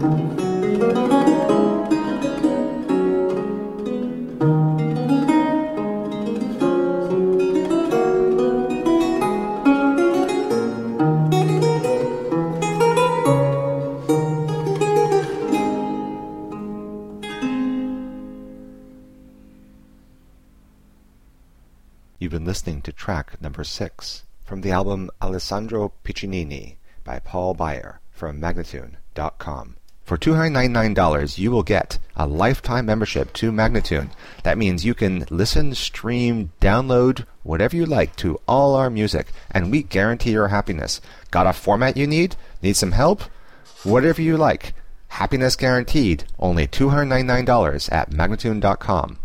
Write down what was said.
You've been listening to track number 6 from the album Alessandro Piccinini by Paul Beyer from Magnatune.com. For $299, you will get a lifetime membership to Magnatune. That means you can listen, stream, download, whatever you like to all our music, and we guarantee your happiness. Got a format you need? Need some help? Whatever you like. Happiness guaranteed. Only $299 at Magnatune.com.